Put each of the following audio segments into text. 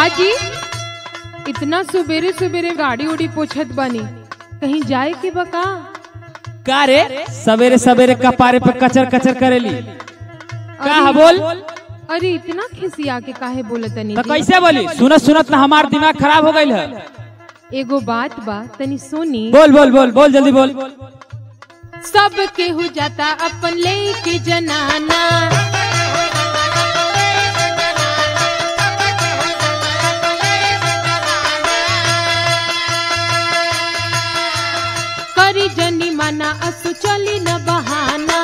का जी इतना सुबेरे सुबेरे गाड़ी उड़ी पोछत बनी, कहीं जाए के बका? का रे सवेरे सवेरे कपारे पे कचर कचर करेली का है बोल? अरे इतना खिसिया के काहे बोलतनी? तो कैसे बोली? सुनत सुनत ना हमार दिमाग खराब हो गइल है। एगो बात बा तनी सुनी। बोल बोल बोल बोल जल्दी बोल। सब केहू जाता अपन लेके जनाना, करी जनी माना असु चली न बहाना।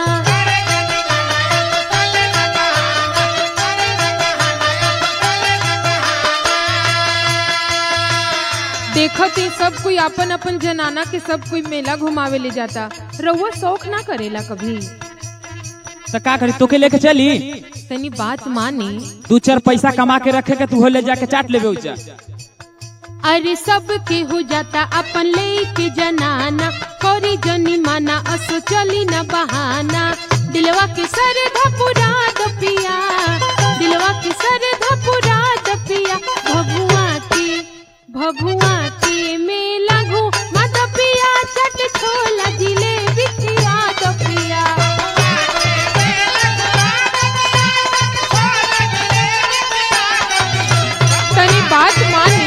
देखते सब कोई अपन अपन जनाना के सब कोई मेला घुमावे ले जाता, रउआ शौक ना करेला कभी? तो का करी तोके लेके चली? तनी बात मानी। 2-4 पैसा कमा के रखे के तू हो ले जाके चाट लेबे उचा। अरे सब के हो जाता अपन लेके जनाना, कोरी जनी माना असो चली न बहाना। दिलवा के सर धपुरा दपिया, दिलवा के सर धपुरा दपिया, भभुआ के मेला घूमा दपिया, चट छोला जिलेबी खिया दपिया। तनी बात मानी।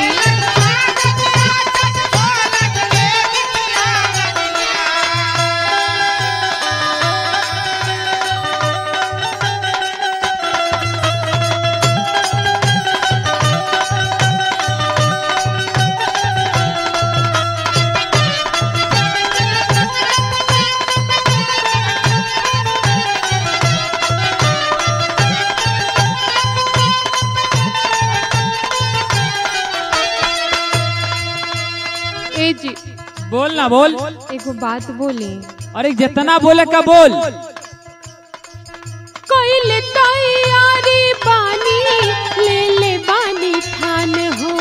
जी बोल ना बोल। एगो बात बोली। अरे जितना बोले का बोल। कोई तैयारी बानी ले ले बानी ठान हो,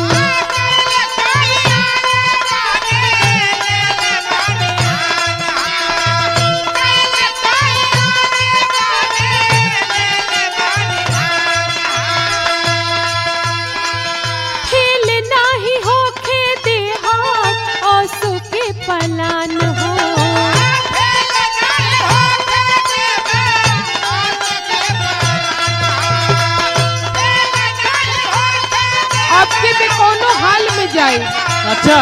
खेल नाही होखे देहा ओसु के पलान हो। आपके भी कोनो हाल में जाए। अच्छा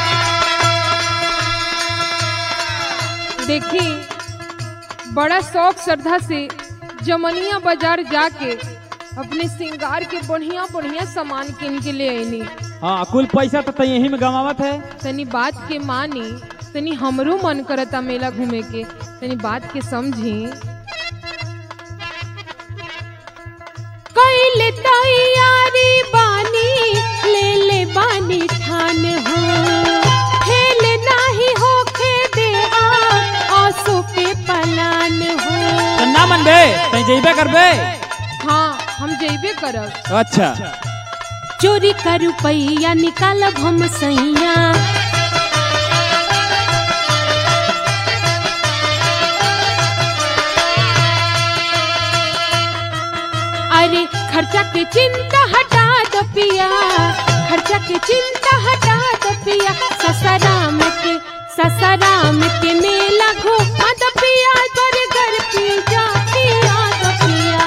देखी बड़ा शौक श्रद्धा से जमनिया बाजार जाके अपने श्रृंगार के बढ़िया बढ़िया सामान किन के ले आईनी। हाँ कुल पैसा तो यही में गवावत है। तनी बात के मानी, तनी हमरो मन करता मेला घूमे के, तनी बात के समझी। कैले तैयारी बानी ले ले बानी ठान हो, खेल नाही होखे दे आसो के पलान हो। तो ना मन बे तई जइबे करबे? हाँ हम जइबे करब। अच्छा चोरी का रुपैया निकालब हम सैया, अरे खर्चा के चिंता हटा दो पिया, खर्चा के चिंता हटा दो पिया। ससाराम के मेला घूमा दो पिया, तोरे घर पिया पिया दो पिया।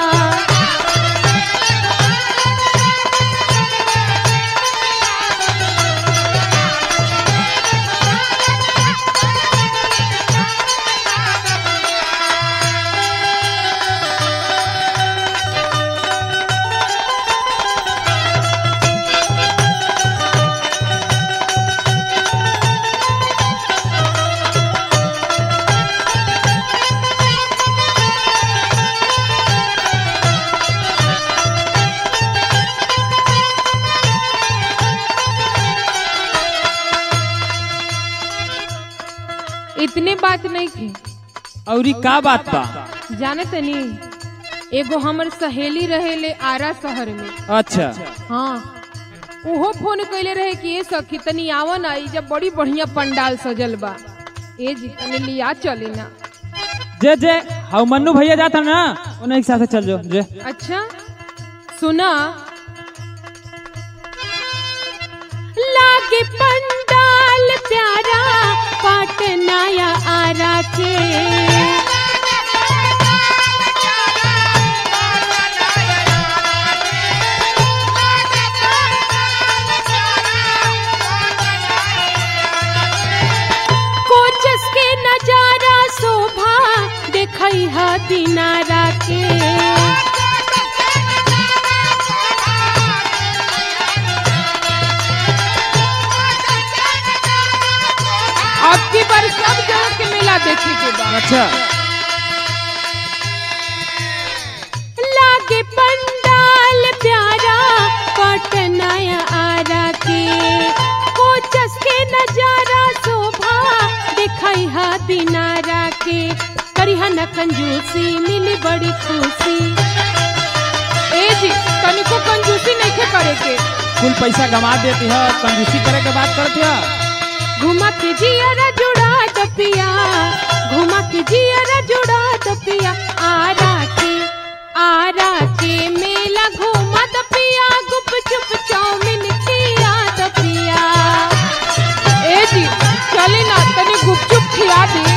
इतने बात नहीं थी। औरी का बात बा? जाने तनी एगो हमर सहेली रहे ले आरा शहर में। अच्छा हाँ उहो फोन कैले रहे कि ये सखी तनी आवन आई, जब बड़ी बढ़िया पंडाल सजल बा, ए जी तनी लिया चले ना। जे जे हाउ मन्नू भैया जाता ना उन्हें एक साथ चल जो जे। अच्छा सुना लागे पंडाल प्यारा पटनाया आरा के। कोचस के नजारा शोभा देखई हा दिनारा के। आपकी बार सब जगह के मेला देखे के बाद। अच्छा लागे पंडाल प्यारा पटनाया आरा के। कोचस के नजारा शोभा दिखाई हा दिनारा के। करिहा न कंजूसी मिली बड़ी खुशी। ए जी तनिको कंजूसी नहीं खे करे के। कुल पैसा गंवा देती है, कंजूसी करे के बात करती है। घुमा के जियारा जुड़ा दपिया, घुमा के जियारा जुड़ा दपिया। आरा के मेला घुमा दपिया, गुपचुप चाउमीन खिया दपिया। ए जी चले ना तनी गुपचुप खिला दे।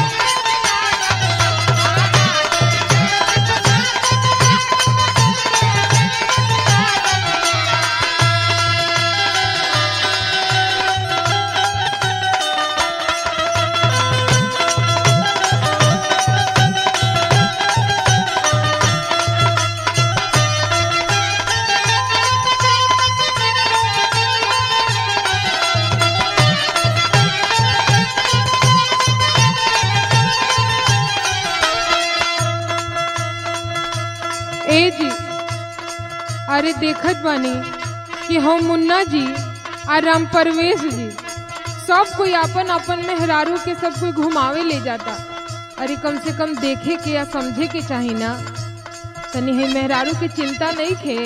ए जी अरे देखत बानी कि हम मुन्ना जी और राम परवेश जी सब कोई अपन अपन मेहरारू के सब कोई घुमावे ले जाता। अरे कम से कम देखे के या समझे के चाहिए ना। तनी है मेहरारू की चिंता नहीं खे।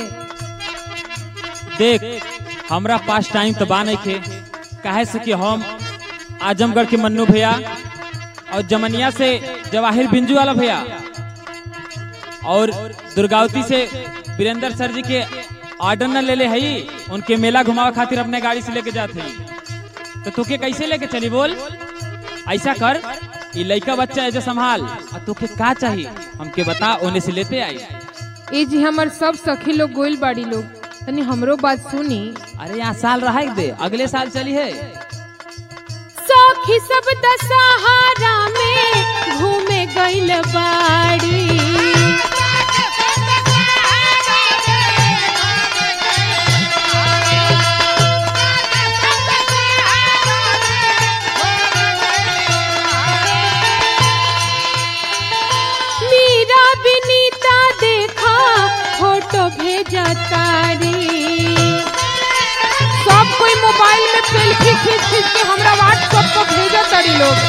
देख हमरा पास टाइम तो बा नहीं खे, काहे से कि हम आजमगढ़ के मन्नू भैया और जमनिया से जवाहिर बिंजू वाला भैया और दुर्गावती से वीरेंद्र सर जी के ऑर्डर न ले ले हई, उनके मेला घुमावे खातिर अपने गाड़ी से लेके जाते हैं। तो तुके कैसे लेके चली बोल? ऐसा कर ये लड़का बच्चा है जो संभाल, और तुके का चाहिए हमके बता, ओने से लेते आई। ए जी हमार सब सखी लोग गोइल बाड़ी लोग, तनी हमरो बात सुनी। अरे यहाँ साल रहा दे, अगले साल चली है। सखी सब दशहरा में घूमे गइल बाड़ी। मीरा बिनीता देखा फोटो भेजा तारी। सब कोई मोबाइल में सेल्फी खींच खींच के हमरा व्हाट्सएप पर भेजा तारी लोग।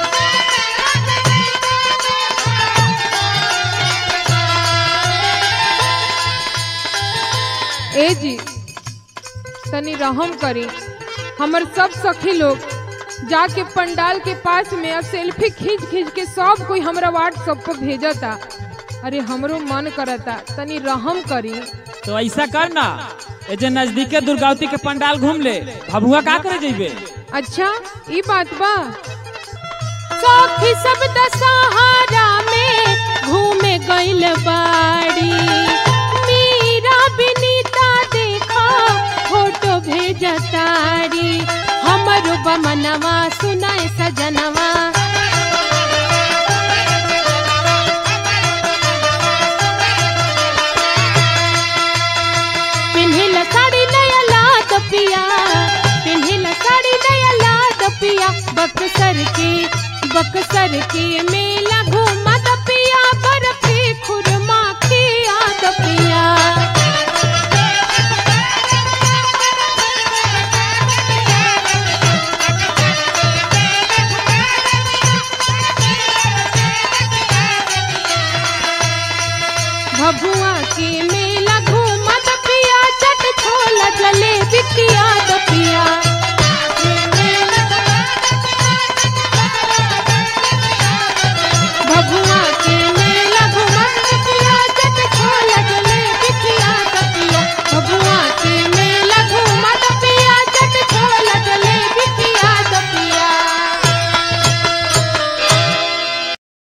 ए जी तनी रहम करी, हमर सब सखी लोग जाके पंडाल के पास में अब सेल्फी खींच खींच के सब कोई हमरा व्हाट्सएप पर भेजता। अरे हमरो मन करता, तनी रहम करी। तो ऐसा कर ना, जे नजदीक के दुर्गावती के पंडाल घूम ले, भभुआ का करे जेबे? अच्छा ई बात बा। सखी सब दशहरा में घूमे गइल बाड़ी। मीरा बिनीता देखा फोटो भेजा तारी। हमरो बमनवा सुनाए सजनवा। पिन्हिला साड़ी नया लाद पिया, पिन्हिला साड़ी नया लाद पिया। बक्सर के मेला घूमा द पिया, बर्फी खुरमा खिया द पिया। भभुआ के मेला